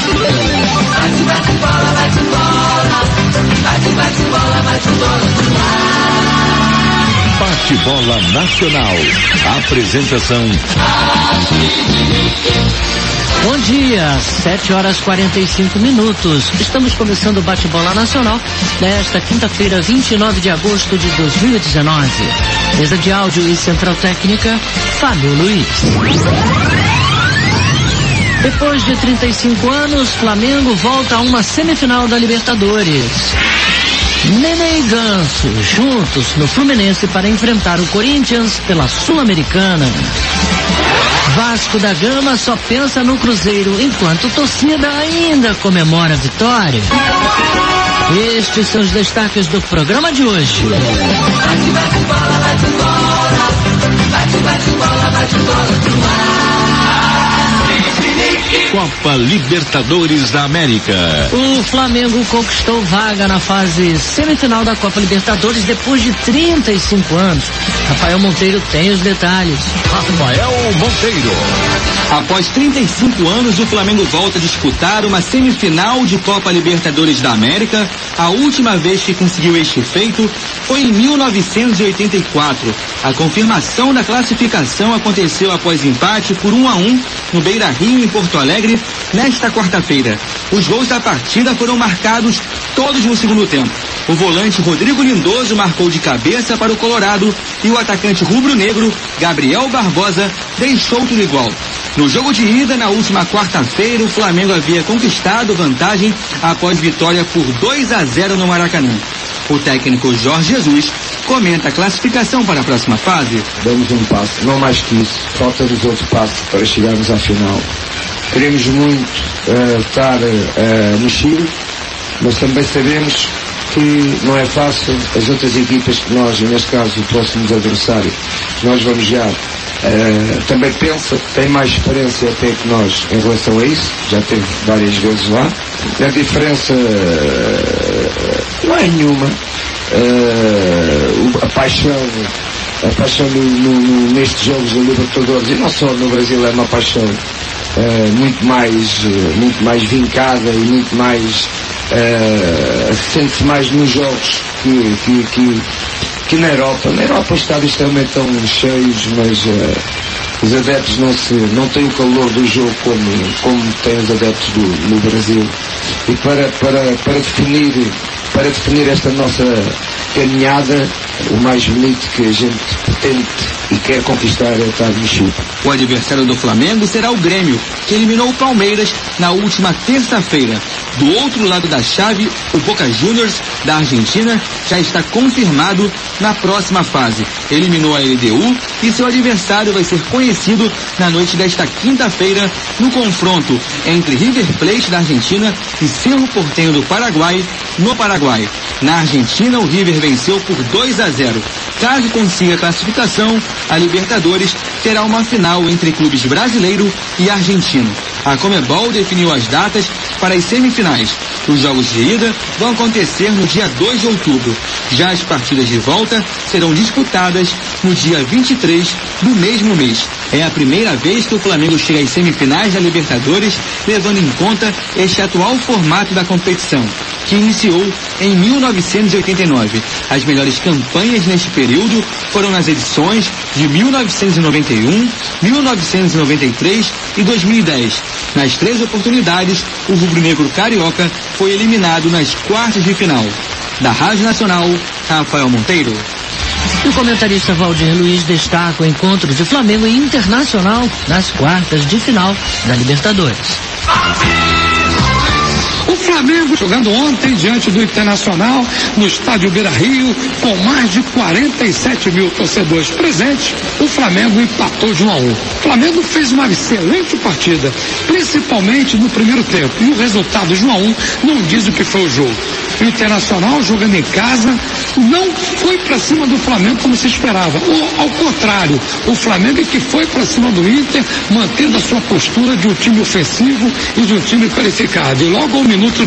Bate bola, bate bola. Bate bola, bate bola no ar. Bate-bola Nacional. Apresentação. Bom dia, 7h45. Estamos começando o Bate-bola Nacional desta quinta-feira, 29 de agosto de 2019. Mesa de áudio e central técnica, Fábio Luiz. Depois de 35 anos, Flamengo volta a uma semifinal da Libertadores. Nenê e Ganso juntos no Fluminense para enfrentar o Corinthians pela Sul-Americana. Vasco da Gama só pensa no Cruzeiro enquanto torcida ainda comemora a vitória. Estes são os destaques do programa de hoje. Bate, bate bola, bate bola. Bate, bate bola, bate bola no ar. Copa Libertadores da América. O Flamengo conquistou vaga na fase semifinal da Copa Libertadores depois de 35 anos. Rafael Monteiro tem os detalhes. Rafael Monteiro. Após 35 anos, o Flamengo volta a disputar uma semifinal de Copa Libertadores da América. A última vez que conseguiu este feito foi em 1984. A confirmação da classificação aconteceu após empate por 1-1 no Beira-Rio, em Porto Alegre, nesta quarta-feira. Os gols da partida foram marcados todos no segundo tempo. O volante Rodrigo Lindoso marcou de cabeça para o Colorado e o atacante rubro-negro Gabriel Barbosa deixou tudo igual. No jogo de ida, na última quarta-feira, o Flamengo havia conquistado vantagem após vitória por 2-0 no Maracanã. O técnico Jorge Jesus comenta a classificação para a próxima fase. Damos um passo, não mais que isso. Falta-nos outro passo para chegarmos à final. Queremos muito estar no Chile, mas também sabemos que não é fácil. As outras equipas que nós, neste caso, o próximo adversário, nós vamos jogar, também tem mais experiência até que nós em relação a isso, já teve várias vezes lá. A diferença não é nenhuma. A paixão nestes jogos da Libertadores, e não só no Brasil, é uma paixão muito mais vincada e muito mais sente-se mais nos jogos que na Europa. Na Europa os estádios também estão cheios, mas os adeptos não têm o calor do jogo como têm os adeptos no Brasil. E para definir esta nossa caminhada, o mais bonito que a gente pretende e quer conquistar é estar no Chile. O adversário do Flamengo será o Grêmio, que eliminou o Palmeiras na última terça-feira. Do outro lado da chave, o Boca Juniors da Argentina já está confirmado na próxima fase. Eliminou a LDU e seu adversário vai ser conhecido na noite desta quinta-feira no confronto entre River Plate da Argentina e Cerro Porteño do Paraguai, no Paraguai. Na Argentina, o River venceu por 2-0. Caso consiga a classificação, a Libertadores terá uma final entre clubes brasileiro e argentino. A Conmebol definiu as datas para as semifinais. Os jogos de ida vão acontecer no dia 2 de outubro. Já as partidas de volta serão disputadas no dia 23 do mesmo mês. É a primeira vez que o Flamengo chega às semifinais da Libertadores, levando em conta este atual formato da competição, que iniciou em 1989. As melhores campanhas neste período foram nas edições de 1991, 1993 e 2010. Nas 3 oportunidades, o rubro-negro carioca foi eliminado nas quartas de final. Da Rádio Nacional, Rafael Monteiro. E o comentarista Valdir Luiz destaca o encontro de Flamengo e Internacional nas quartas de final da Libertadores. O Flamengo jogando ontem diante do Internacional no estádio Beira-Rio, com mais de 47 mil torcedores presentes, o Flamengo empatou de 1-1. O Flamengo fez uma excelente partida, principalmente no primeiro tempo, e o resultado de 1-1 não diz o que foi o jogo. O Internacional, jogando em casa, não foi para cima do Flamengo como se esperava. Ou, ao contrário, o Flamengo é que foi para cima do Inter, mantendo a sua postura de um time ofensivo e de um time qualificado. E logo ao minuto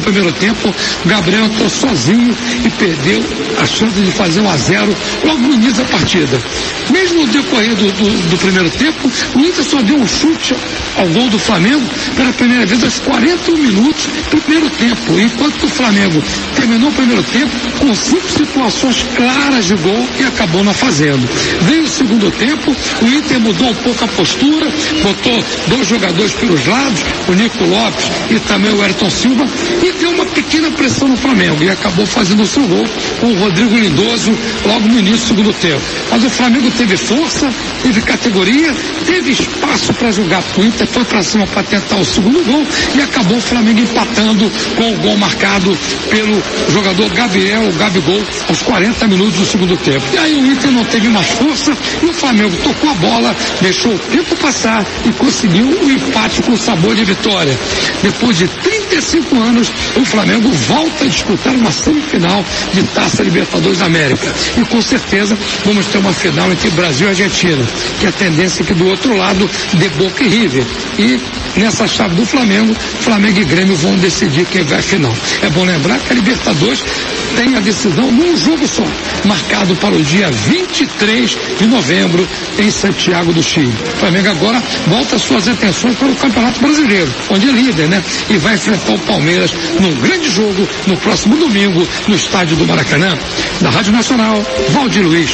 primeiro tempo, o Gabriel entrou sozinho e perdeu a chance de fazer 1-0 logo no início da partida. Mesmo no decorrer do primeiro tempo, o Inter só deu um chute ao gol do Flamengo pela primeira vez aos 41 minutos do primeiro tempo, enquanto o Flamengo terminou o primeiro tempo com 5 situações claras de gol e acabou não fazendo. Veio o segundo tempo, o Inter mudou um pouco a postura, botou 2 jogadores pelos lados, o Nico Lopes e também o Ayrton Silva, e deu uma pequena pressão no Flamengo e acabou fazendo o seu gol com o Rodrigo Lindoso logo no início do segundo tempo. Mas o Flamengo teve força, teve categoria, teve espaço para jogar pro Inter, foi para cima para tentar o segundo gol e acabou o Flamengo empatando com o gol marcado pelo jogador Gabriel, o Gabigol, aos 40 minutos do segundo tempo. E aí o Inter não teve mais força e o Flamengo tocou a bola, deixou o tempo passar e conseguiu o empate com sabor de vitória. Depois de 35 anos, o Flamengo volta a disputar uma semifinal de Taça Libertadores da América. E com certeza vamos ter uma final entre Brasil e Argentina, que a tendência é que do outro lado dê Boca e River. E nessa chave do Flamengo, Flamengo e Grêmio vão decidir quem vai à final. É bom lembrar que a Libertadores tem a decisão num jogo só, marcado para o dia 23 de novembro em Santiago do Chile. O Flamengo agora volta suas atenções para o Campeonato Brasileiro, onde é líder, né? E vai enfrentar o Palmeiras num grande jogo no próximo domingo no estádio do Maracanã. Da Rádio Nacional, Valdir Luiz.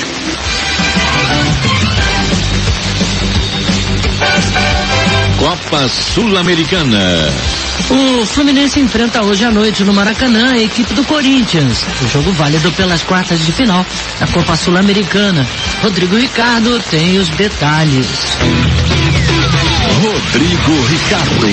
Copa Sul-Americana. O Fluminense enfrenta hoje à noite no Maracanã a equipe do Corinthians. O jogo válido pelas quartas de final da Copa Sul-Americana. Rodrigo Ricardo tem os detalhes. Rodrigo Ricardo.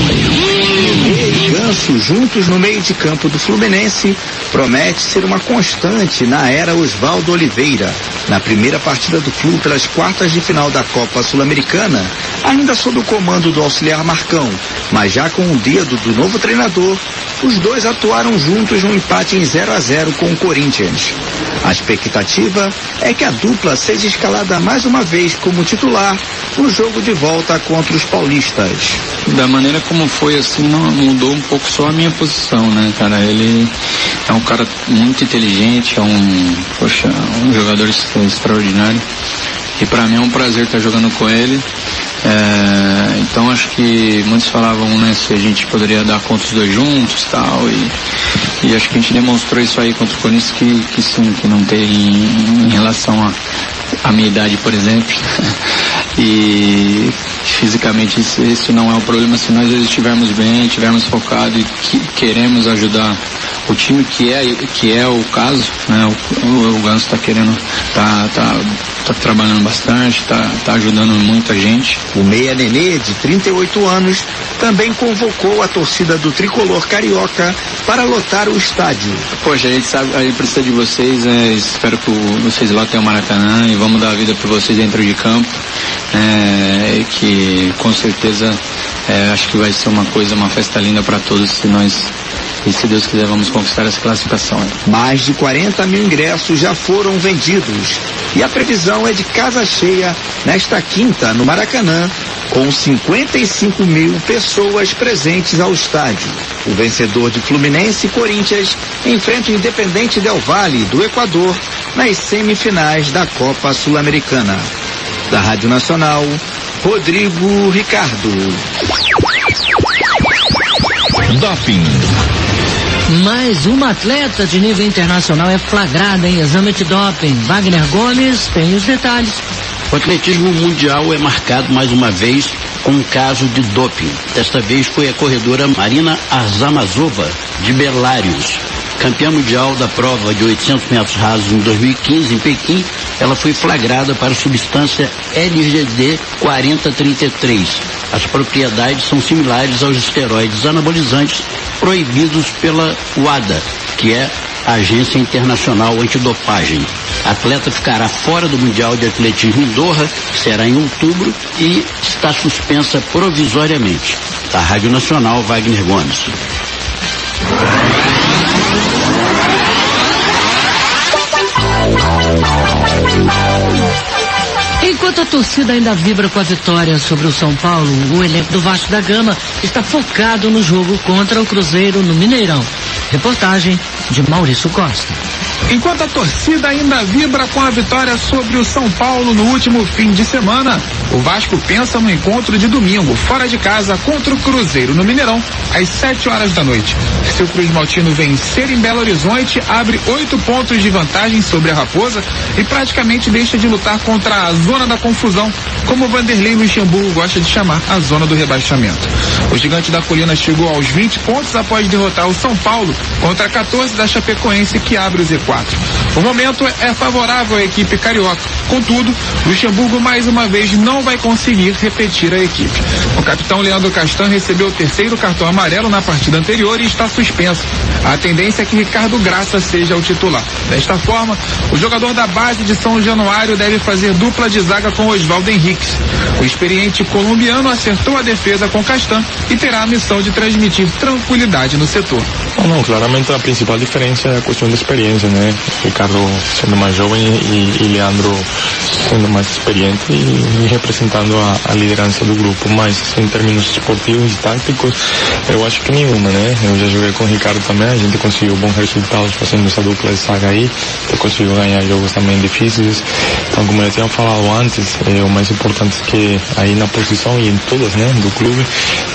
E Ganso juntos no meio de campo do Fluminense promete ser uma constante na era Oswaldo Oliveira. Na primeira partida do clube pelas quartas de final da Copa Sul-Americana, ainda sob o comando do auxiliar Marcão, mas já com o dedo do novo treinador, os dois atuaram juntos num empate em 0-0 com o Corinthians. A expectativa é que a dupla seja escalada mais uma vez como titular no jogo de volta contra os paulistas. Da maneira como foi, assim, mudou um pouco só a minha posição, né, cara? Ele é um cara muito inteligente, é um jogador extraordinário. E pra mim é um prazer estar jogando com ele. Então acho que muitos falavam, né, se a gente poderia dar conta os dois juntos, tal, e acho que a gente demonstrou isso aí contra o Corinthians, que sim, que não tem em relação à minha idade, por exemplo. E fisicamente isso não é um problema se nós estivermos bem, estivermos focados e queremos ajudar o time, que é o caso, né? O Ganso tá querendo, tá trabalhando bastante, tá ajudando muita gente. O meia Nenê, de 38 anos, também convocou a torcida do tricolor carioca para lotar o estádio. Poxa, a gente precisa de vocês, espero que vocês lotem o Maracanã e vamos dar a vida para vocês dentro de campo, que com certeza acho que vai ser uma festa linda para todos e se Deus quiser vamos conquistar essa classificação. Mais de 40 mil ingressos já foram vendidos e a previsão é de casa cheia nesta quinta no Maracanã, com 55 mil pessoas presentes ao estádio. O vencedor de Fluminense e Corinthians enfrenta o Independente Del Valle do Equador nas semifinais da Copa Sul-Americana. Da Rádio Nacional, Rodrigo Ricardo. Doping. Mais uma atleta de nível internacional é flagrada em exame antidoping. Wagner Gomes tem os detalhes. O atletismo mundial é marcado mais uma vez com um caso de doping. Desta vez foi a corredora Marina Arzamazova, de Belarus. Campeã mundial da prova de 800 metros rasos em 2015 em Pequim, ela foi flagrada para a substância LGD 4033. As propriedades são similares aos esteroides anabolizantes proibidos pela WADA, que é a Agência Internacional Antidopagem. A atleta ficará fora do Mundial de Atletismo em Doha, que será em outubro, e está suspensa provisoriamente. Da Rádio Nacional, Wagner Gomes. Enquanto a torcida ainda vibra com a vitória sobre o São Paulo, o elenco do Vasco da Gama está focado no jogo contra o Cruzeiro no Mineirão. Reportagem de Maurício Costa. Enquanto a torcida ainda vibra com a vitória sobre o São Paulo no último fim de semana, o Vasco pensa no encontro de domingo, fora de casa, contra o Cruzeiro no Mineirão, às 7 horas da noite. Se o Cruz Maltino vencer em Belo Horizonte, abre 8 pontos de vantagem sobre a Raposa e praticamente deixa de lutar contra a zona da confusão, como o Vanderlei Luxemburgo gosta de chamar a zona do rebaixamento. O Gigante da Colina chegou aos 20 pontos após derrotar o São Paulo contra 14 da Chapecoense, que abre o Z4. O momento é favorável à equipe carioca. Contudo, Luxemburgo mais uma vez não vai conseguir repetir a equipe. O capitão Leandro Castan recebeu o 3º cartão amarelo na partida anterior e está suspenso. A tendência é que Ricardo Graça seja o titular. Desta forma, o jogador da base de São Januário deve fazer dupla de zaga com Oswaldo Henriques. O experiente colombiano acertou a defesa com Castan e terá a missão de transmitir tranquilidade no setor. Não, claramente a principal diferença é a questão de experiência, né? Ricardo sendo mais jovem e Leandro sendo mais experiente e representando a liderança do grupo, mas em termos esportivos e táticos, eu acho que nenhuma, né? Eu já joguei com o Ricardo também, a gente conseguiu bons resultados fazendo essa dupla de zaga aí, eu consigo ganhar jogos também difíceis, então como eu tinha falado antes, o mais importante é que aí na posição e em todas, né, do clube,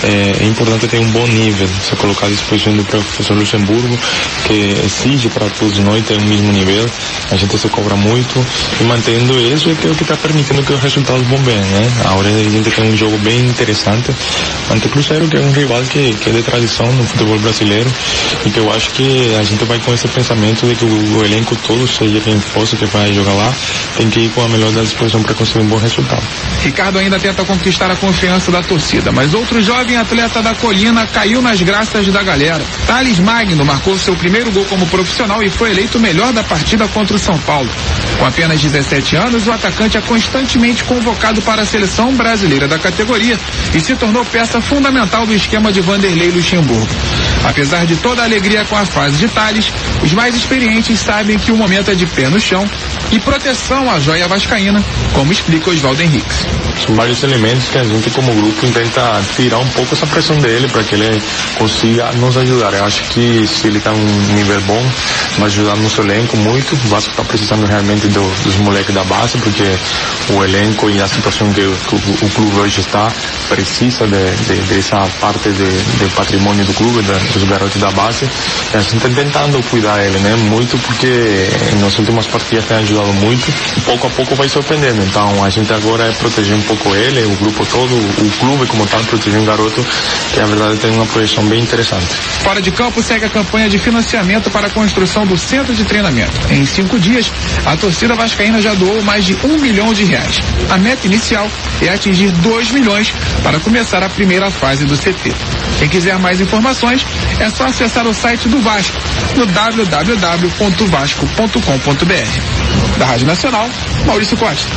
é importante ter um bom nível, se colocar à disposição do professor Luxemburgo, que exige para todos nós ter o mesmo nível, a gente se cobra muito e mantendo isso é que é o que está permitindo que os resultados bombem, né? Agora a gente tem um jogo bem interessante ante o Cruzeiro, que é um rival que é de tradição no futebol brasileiro e que eu acho que a gente vai com esse pensamento de que o elenco todo, seja quem fosse que vai jogar lá, tem que ir com a melhor da disposição para conseguir um bom resultado. Ricardo ainda tenta conquistar a confiança da torcida, mas outro jovem atleta da Colina caiu nas graças da galera. Thales Magno marcou seu primeiro gol como profissional e foi eleito o melhor da partida contra o São Paulo. Com apenas 17 anos, o atacante é constantemente convocado para a seleção brasileira da categoria e se tornou peça fundamental do esquema de Vanderlei Luxemburgo. Apesar de toda a alegria com a fase de Thales, os mais experientes sabem que o momento é de pé no chão e proteção à joia vascaína, como explica Oswaldo Henriques. São vários elementos que a gente como grupo tenta tirar um pouco essa pressão dele para que ele consiga nos ajudar. Eu acho que se ele está num nível bom, vai ajudar no seu elenco muito. O Vasco está precisando realmente dos moleques da base, porque o elenco e a situação que o clube hoje está precisa dessa parte do patrimônio do clube, dos garotos da base. E a gente está tentando cuidar ele, né? Muito, porque nas últimas partidas tem ajudado muito. Pouco a pouco vai surpreendendo. Então a gente agora é proteger um pouco ele, o grupo todo, o clube como tal, proteger um garoto que na verdade tem uma projeção bem interessante. Fora de campo segue a campanha de financiamento para a construção do centro de treinamento. Em 5 dias, a torcida vascaína já doou mais de R$1 milhão. A meta inicial é atingir 2 milhões para começar a primeira fase do CT. Quem quiser mais informações, é só acessar o site do Vasco, no www.vasco.com.br. Da Rádio Nacional, Maurício Costa.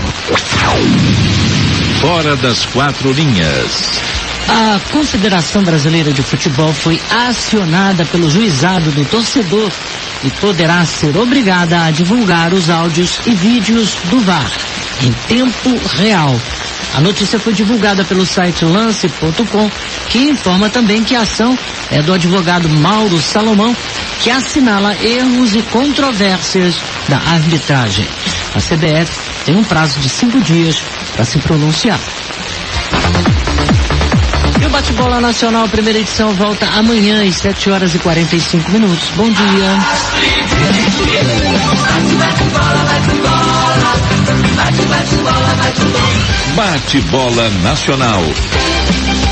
Fora das 4 linhas. A Confederação Brasileira de Futebol foi acionada pelo juizado do torcedor e poderá ser obrigada a divulgar os áudios e vídeos do VAR em tempo real. A notícia foi divulgada pelo site lance.com, que informa também que a ação é do advogado Mauro Salomão, que assinala erros e controvérsias da arbitragem. A CBF tem um prazo de 5 dias para se pronunciar. E o Bate-Bola Nacional, primeira edição, volta amanhã às 7h45. Bom dia. Bate-Bola Nacional.